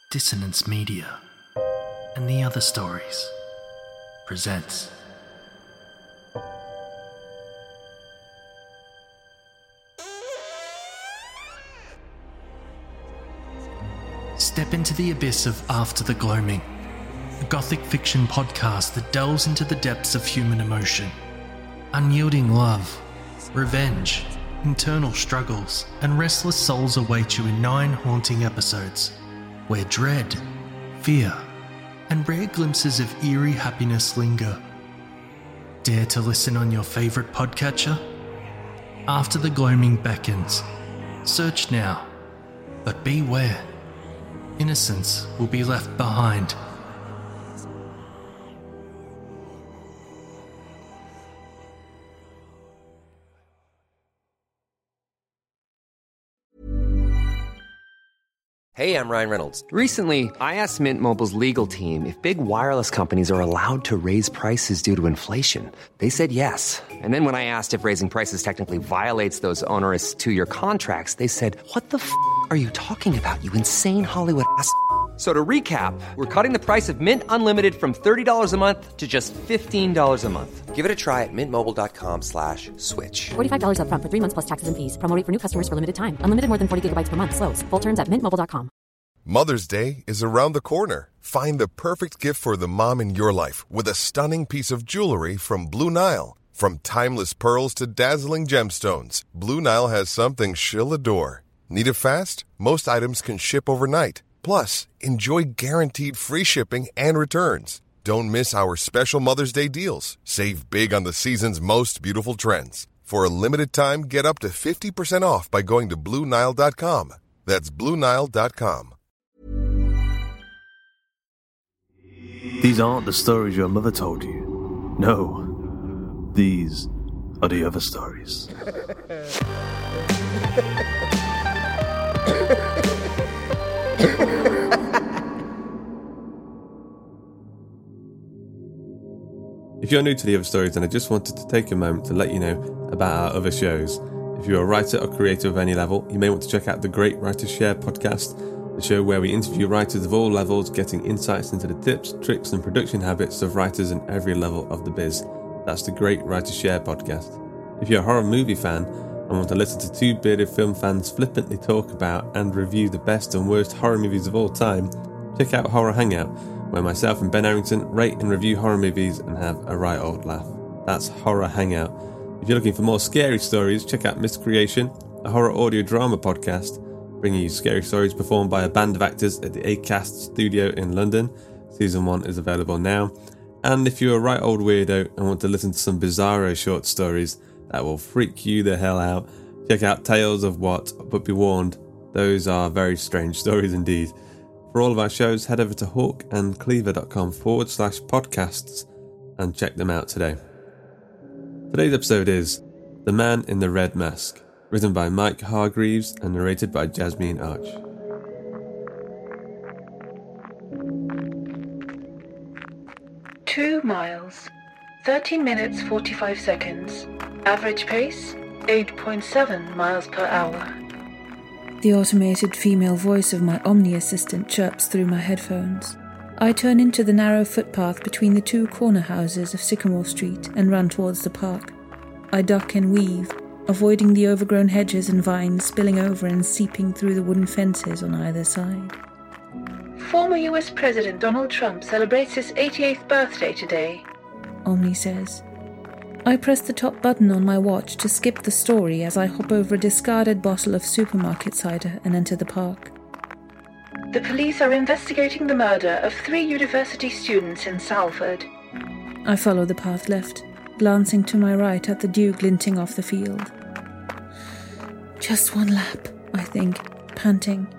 Dissonance Media and the Other Stories presents Step into the abyss of After the Gloaming, a gothic fiction podcast that delves into the depths of human emotion. Unyielding love, revenge, internal struggles, and restless souls await you in 9 haunting episodes, where dread, fear, and rare glimpses of eerie happiness linger. Dare to listen on your favourite podcatcher? After the Gloaming beckons. Search now, but beware. Innocence will be left behind. Hey, I'm Ryan Reynolds. Recently, I asked Mint Mobile's legal team if big wireless companies are allowed to raise prices due to inflation. They said yes. And then when I asked if raising prices technically violates those onerous 2-year contracts, they said, "What the f*** are you talking about, you insane Hollywood ass?" So to recap, we're cutting the price of Mint Unlimited from $30 a month to just $15 a month. Give it a try at mintmobile.com/switch. $45 up front for 3 months plus taxes and fees. Promo rate for new customers for limited time. Unlimited more than 40 gigabytes per month. Slows full terms at mintmobile.com. Mother's Day is around the corner. Find the perfect gift for the mom in your life with a stunning piece of jewelry from Blue Nile. From timeless pearls to dazzling gemstones, Blue Nile has something she'll adore. Need it fast? Most items can ship overnight. Plus, enjoy guaranteed free shipping and returns. Don't miss our special Mother's Day deals. Save big on the season's most beautiful trends. For a limited time, get up to 50% off by going to BlueNile.com. That's BlueNile.com. These aren't the stories your mother told you. No, these are the other stories. If you're new to the other stories, then I just wanted to take a moment to let you know about our other shows. If you're a writer or creator of any level, you may want to check out the Great Writers Share podcast, the show where we interview writers of all levels, getting insights into the tips, tricks and production habits of writers in every level of the biz. That's the Great Writers Share podcast. If you're a horror movie fan and want to listen to 2 bearded film fans flippantly talk about and review the best and worst horror movies of all time, check out Horror Hangout, where myself and Ben Arrington rate and review horror movies and have a right old laugh. That's Horror Hangout. If you're looking for more scary stories, check out Miscreation, a horror audio drama podcast, bringing you scary stories performed by a band of actors at the Acast studio in London. Season 1 is available now. And if you're a right old weirdo and want to listen to some bizarro short stories that will freak you the hell out, check out Tales of What, but be warned, those are very strange stories indeed. For all of our shows, head over to hawkandcleaver.com/podcasts and check them out today. Today's episode is The Man in the Red Mask, written by Mike Hargreaves and narrated by Jasmine Arch. Two miles, 13 minutes 45 seconds. Average pace, 8.7 miles per hour. The automated female voice of my Omni assistant chirps through my headphones. I turn into the narrow footpath between the 2 corner houses of Sycamore Street and run towards the park. I duck and weave, avoiding the overgrown hedges and vines spilling over and seeping through the wooden fences on either side. Former US President Donald Trump celebrates his 88th birthday today, Omni says. I press the top button on my watch to skip the story as I hop over a discarded bottle of supermarket cider and enter the park. The police are investigating the murder of 3 university students in Salford. I follow the path left, glancing to my right at the dew glinting off the field. Just 1 lap, I think, panting.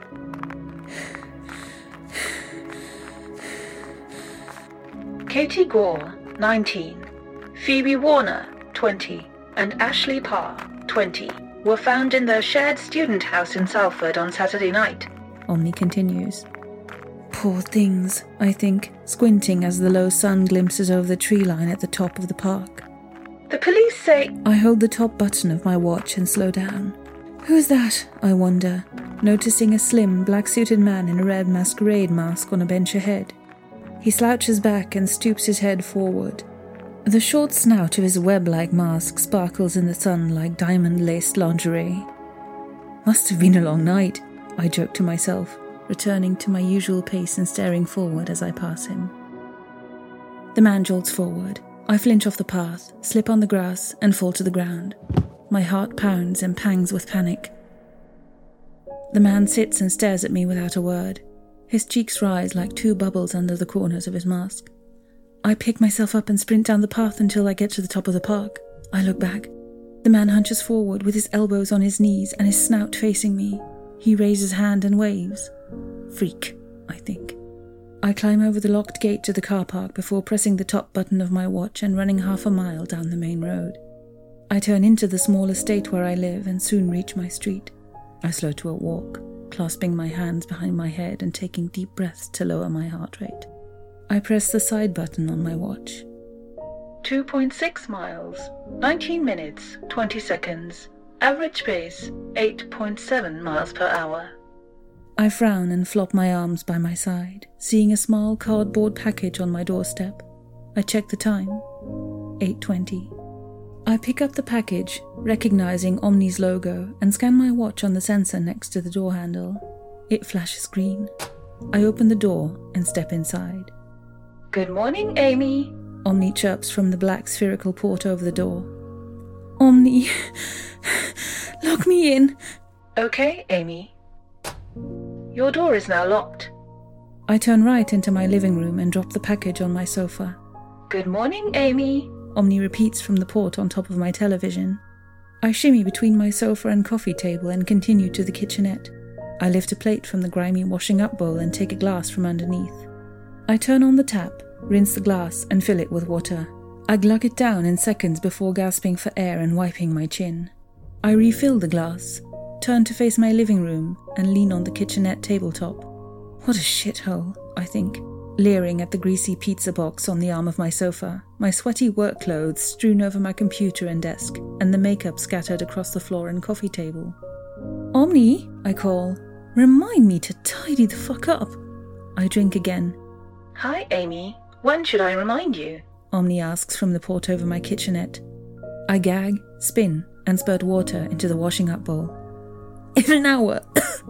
Katie Gore, 19, Phoebe Warner, 20, and Ashley Parr, 20, were found in their shared student house in Salford on Saturday night. Omni continues. Poor things, I think, squinting as the low sun glimpses over the tree line at the top of the park. The police say... I hold the top button of my watch and slow down. Who's that, I wonder? noticing a slim, black-suited man in a red masquerade mask on a bench ahead. He slouches back and stoops his head forward. The short snout of his web-like mask sparkles in the sun like diamond-laced lingerie. Must have been a long night, I joke to myself, returning to my usual pace and staring forward as I pass him. The man jolts forward. I flinch off the path, slip on the grass, and fall to the ground. My heart pounds and pangs with panic. The man sits and stares at me without a word. His cheeks rise like two bubbles under the corners of his mask. I pick myself up and sprint down the path until I get to the top of the park. I look back. The man hunches forward with his elbows on his knees and his snout facing me. He raises hand and waves. Freak, I think. I climb over the locked gate to the car park before pressing the top button of my watch and running half a mile down the main road. I turn into the small estate where I live and soon reach my street. I slow to a walk, clasping my hands behind my head and taking deep breaths to lower my heart rate. I press the side button on my watch. 2.6 miles, 19 minutes, 20 seconds. Average pace, 8.7 miles per hour. I frown and flop my arms by my side, seeing a small cardboard package on my doorstep. I check the time. 8:20. I pick up the package, recognizing Omni's logo, and scan my watch on the sensor next to the door handle. It flashes green. I open the door and step inside. Good morning, Amy. Omni chirps from the black spherical port over the door. Omni, lock me in. Okay, Amy. Your door is now locked. I turn right into my living room and drop the package on my sofa. Good morning, Amy. Omni repeats from the port on top of my television. I shimmy between my sofa and coffee table and continue to the kitchenette. I lift a plate from the grimy washing up bowl and take a glass from underneath. I turn on the tap, rinse the glass and fill it with water. I glug it down in seconds before gasping for air and wiping my chin. I refill the glass, turn to face my living room and lean on the kitchenette tabletop. What a shithole, I think, leering at the greasy pizza box on the arm of my sofa, my sweaty work clothes strewn over my computer and desk, and the makeup scattered across the floor and coffee table. Omni, I call. Remind me to tidy the fuck up. I drink again. Hi, Amy. When should I remind you? Omni asks from the port over my kitchenette. I gag, spin, and spurt water into the washing up bowl. In an hour.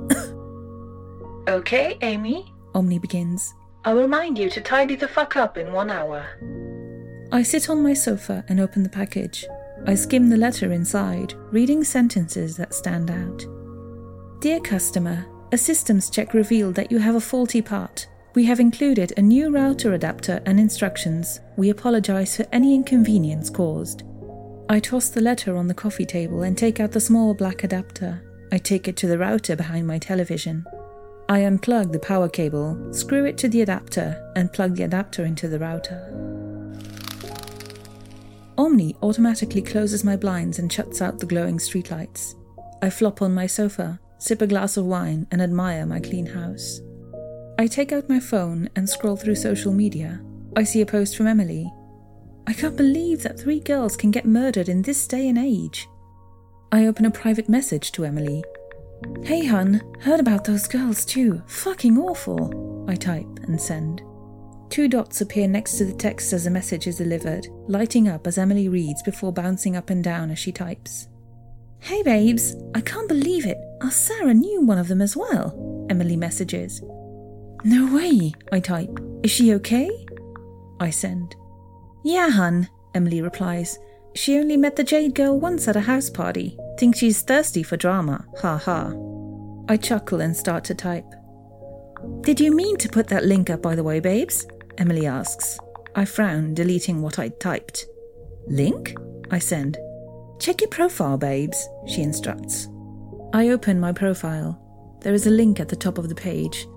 Okay, Amy. Omni begins. I'll remind you to tidy the fuck up in 1 hour. I sit on my sofa and open the package. I skim the letter inside, reading sentences that stand out. Dear customer, a systems check revealed that you have a faulty part. We have included a new router adapter and instructions. We apologize for any inconvenience caused. I toss the letter on the coffee table and take out the small black adapter. I take it to the router behind my television. I unplug the power cable, screw it to the adapter, and plug the adapter into the router. Omni automatically closes my blinds and shuts out the glowing streetlights. I flop on my sofa, sip a glass of wine, and admire my clean house. I take out my phone and scroll through social media. I see a post from Emily. I can't believe that 3 girls can get murdered in this day and age. I open a private message to Emily. Hey hun, heard about those girls too. Fucking awful. I type and send. 2 dots appear next to the text as the message is delivered, lighting up as Emily reads before bouncing up and down as she types. Hey babes, I can't believe it. Our Sarah knew one of them as well. Emily messages. No way, I type. Is she okay? I send. Yeah, hun, Emily replies. She only met the Jade girl once at a house party. Thinks she's thirsty for drama. Ha ha. I chuckle and start to type. Did you mean to put that link up, by the way, babes? Emily asks. I frown, deleting what I'd typed. Link? I send. Check your profile, babes, she instructs. I open my profile. There is a link at the top of the page.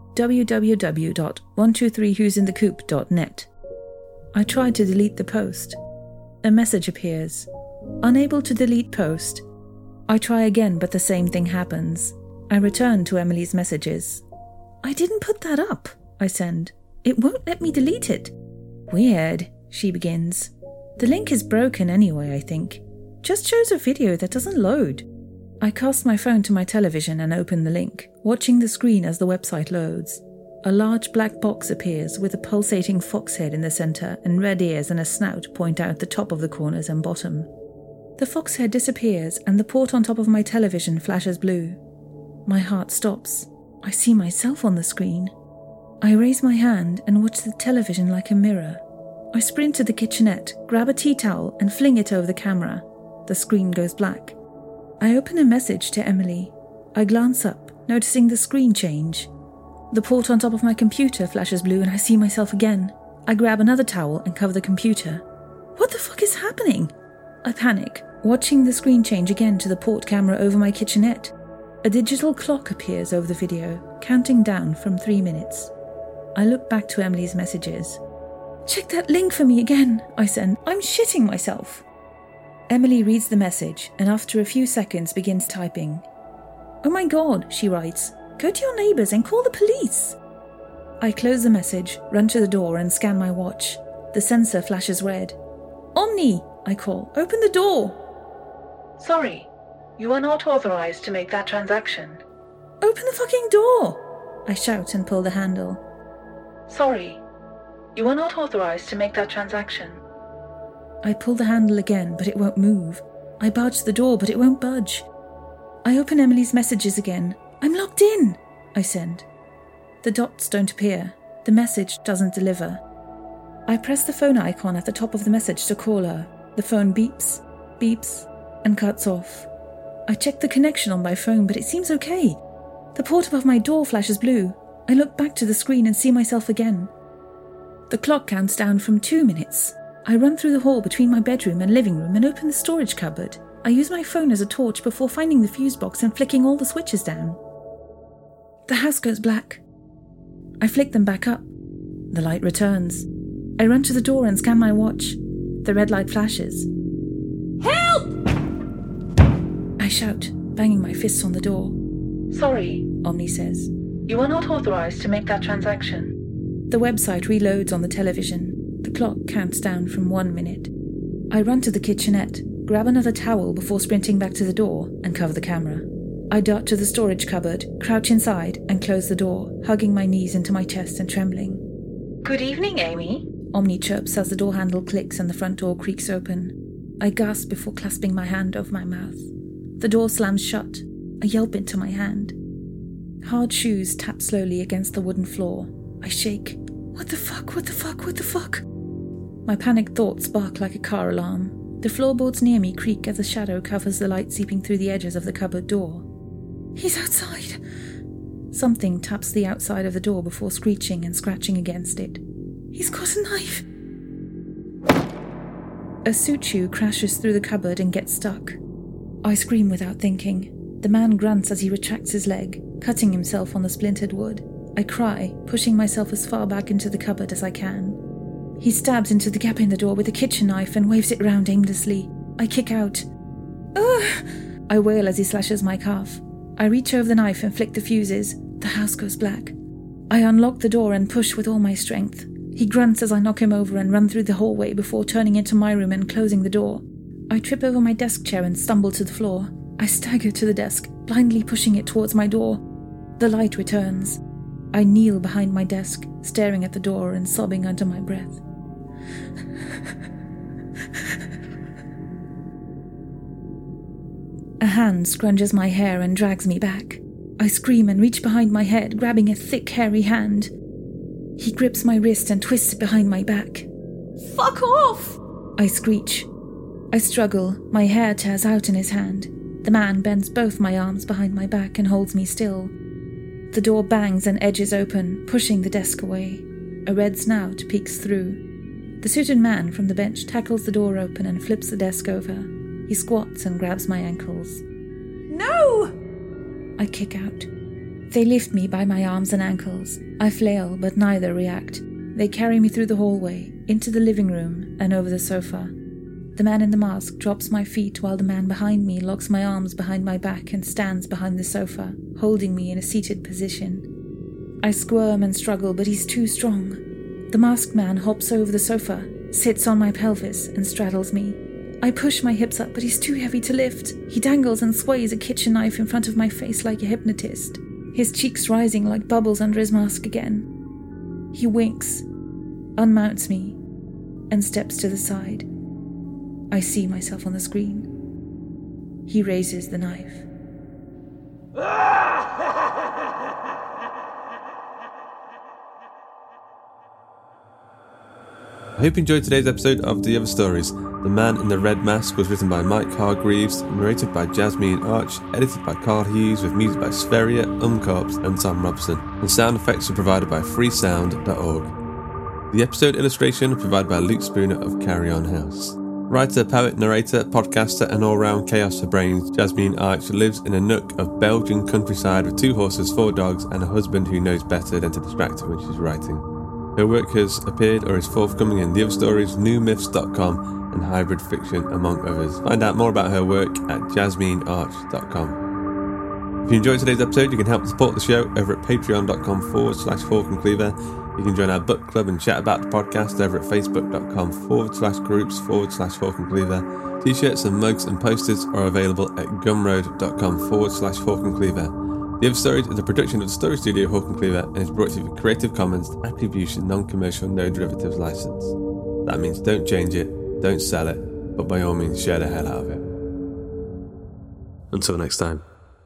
www.123who'sinthecoop.net. I try to delete the post. A message appears. Unable to delete post. I try again, but the same thing happens. I return to Emily's messages. I didn't put that up, I send. It won't let me delete it. Weird, she begins. The link is broken anyway, I think. Just shows a video that doesn't load. I cast my phone to my television and open the link, watching the screen as the website loads. A large black box appears with a pulsating fox head in the centre, and red ears and a snout point out the top of the corners and bottom. The fox head disappears and the port on top of my television flashes blue. My heart stops. I see myself on the screen. I raise my hand and watch the television like a mirror. I sprint to the kitchenette, grab a tea towel and fling it over the camera. The screen goes black. I open a message to Emily. I glance up, noticing the screen change. The port on top of my computer flashes blue and I see myself again. I grab another towel and cover the computer. What the fuck is happening? I panic, watching the screen change again to the port camera over my kitchenette. A digital clock appears over the video, counting down from 3 minutes. I look back to Emily's messages. "Check that link for me again," I send. "I'm shitting myself." Emily reads the message and after a few seconds begins typing. "Oh my god," she writes. "Go to your neighbours and call the police." I close the message, run to the door and scan my watch. The sensor flashes red. "Omni," I call. "Open the door." Sorry, you are not authorized to make that transaction. "Open the fucking door," I shout and pull the handle. Sorry, you are not authorized to make that transaction. I pull the handle again, but it won't move. I barge the door, but it won't budge. I open Emily's messages again. "I'm locked in," I send. The dots don't appear. The message doesn't deliver. I press the phone icon at the top of the message to call her. The phone beeps, beeps, and cuts off. I check the connection on my phone, but it seems okay. The port above my door flashes blue. I look back to the screen and see myself again. The clock counts down from 2 minutes. I run through the hall between my bedroom and living room and open the storage cupboard. I use my phone as a torch before finding the fuse box and flicking all the switches down. The house goes black. I flick them back up. The light returns. I run to the door and scan my watch. The red light flashes. "Help!" I shout, banging my fists on the door. Sorry, Omni says. You are not authorized to make that transaction. The website reloads on the television. The clock counts down from 1 minute. I run to the kitchenette, grab another towel before sprinting back to the door and cover the camera. I dart to the storage cupboard, crouch inside and close the door, hugging my knees into my chest and trembling. Good evening, Amy. Omni chirps as the door handle clicks and the front door creaks open. I gasp before clasping my hand over my mouth. The door slams shut. I yelp into my hand. Hard shoes tap slowly against the wooden floor. I shake. What the fuck? What the fuck? What the fuck? My panicked thoughts bark like a car alarm. The floorboards near me creak as a shadow covers the light seeping through the edges of the cupboard door. He's outside. Something taps the outside of the door before screeching and scratching against it. He's got a knife. A suit shoe crashes through the cupboard and gets stuck. I scream without thinking. The man grunts as he retracts his leg, cutting himself on the splintered wood. I cry, pushing myself as far back into the cupboard as I can. He stabs into the gap in the door with a kitchen knife and waves it round aimlessly. I kick out. Ugh! I wail as he slashes my calf. I reach over the knife and flick the fuses. The house goes black. I unlock the door and push with all my strength. He grunts as I knock him over and run through the hallway before turning into my room and closing the door. I trip over my desk chair and stumble to the floor. I stagger to the desk, blindly pushing it towards my door. The light returns. I kneel behind my desk, staring at the door and sobbing under my breath. A hand scrunches my hair and drags me back. I scream and reach behind my head, grabbing a thick, hairy hand. He grips my wrist and twists it behind my back. Fuck off! I screech. I struggle, my hair tears out in his hand. The man bends both my arms behind my back and holds me still. The door bangs and edges open, pushing the desk away. A red snout peeks through. The suited man from the bench tackles the door open and flips the desk over. He squats and grabs my ankles. No! I kick out. They lift me by my arms and ankles. I flail, but neither react. They carry me through the hallway, into the living room, and over the sofa. The man in the mask drops my feet while the man behind me locks my arms behind my back and stands behind the sofa, holding me in a seated position. I squirm and struggle, but he's too strong. The masked man hops over the sofa, sits on my pelvis, and straddles me. I push my hips up, but he's too heavy to lift. He dangles and sways a kitchen knife in front of my face like a hypnotist, his cheeks rising like bubbles under his mask again. He winks, unmounts me, and steps to the side. I see myself on the screen. He raises the knife. I hope you enjoyed today's episode of The Other Stories. The Man in the Red Mask was written by Mike Hargreaves, narrated by Jasmine Arch, edited by Carl Hughes, with music by Spheria, Corpse, and Tom Robson. And sound effects were provided by freesound.org. The episode illustration was provided by Luke Spooner of Carry On House. Writer, poet, narrator, podcaster, and all-round chaos for brains, Jasmine Arch lives in a nook of Belgian countryside with 2 horses, 4 dogs, and a husband who knows better than to distract her when she's writing. Her work has appeared or is forthcoming in The Other Stories, newmyths.com, and Hybrid Fiction, among others. Find out more about her work at jasminearch.com. If you enjoyed today's episode, you can help support the show over at patreon.com/FalkenCleaver. You can join our book club and chat about the podcast over at facebook.com/groups/FalkenCleaver. T-shirts and mugs and posters are available at gumroad.com/FalkenCleaver. The Other Stories is a production of the Story Studio Hawk & Cleaver and is brought to you with Creative Commons Attribution Non-Commercial No Derivatives License. That means don't change it, don't sell it, but by all means share the hell out of it. Until next time.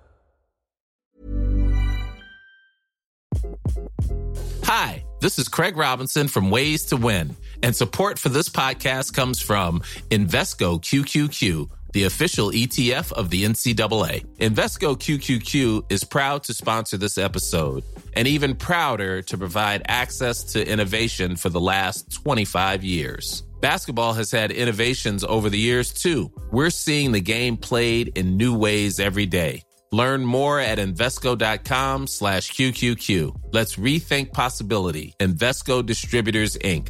Hi, this is Craig Robinson from Ways to Win, and support for this podcast comes from Invesco QQQ, the official ETF of the NCAA. Invesco QQQ is proud to sponsor this episode, and even prouder to provide access to innovation for the last 25 years. Basketball has had innovations over the years, too. We're seeing the game played in new ways every day. Learn more at Invesco.com/QQQ. Let's rethink possibility. Invesco Distributors, Inc.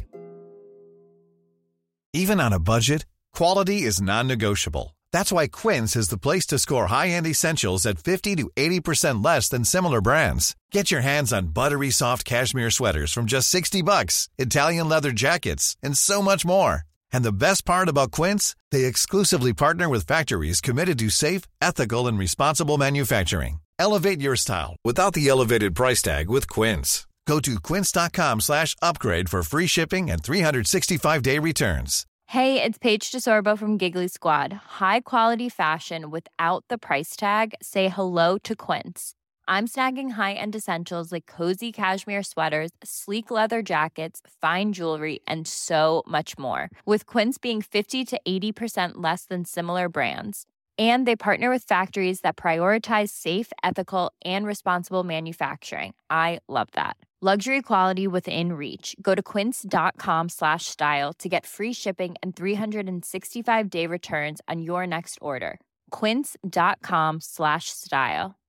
Even on a budget, quality is non-negotiable. That's why Quince is the place to score high-end essentials at 50 to 80% less than similar brands. Get your hands on buttery soft cashmere sweaters from just $60, Italian leather jackets, and so much more. And the best part about Quince, they exclusively partner with factories committed to safe, ethical, and responsible manufacturing. Elevate your style without the elevated price tag with Quince. Go to quince.com/upgrade for free shipping and 365-day returns. Hey, it's Paige DeSorbo from Giggly Squad. High quality fashion without the price tag. Say hello to Quince. I'm snagging high-end essentials like cozy cashmere sweaters, sleek leather jackets, fine jewelry, and so much more. With Quince being 50 to 80% less than similar brands. And they partner with factories that prioritize safe, ethical, and responsible manufacturing. I love that. Luxury quality within reach. Go to quince.com/style to get free shipping and 365-day returns on your next order. Quince.com/style.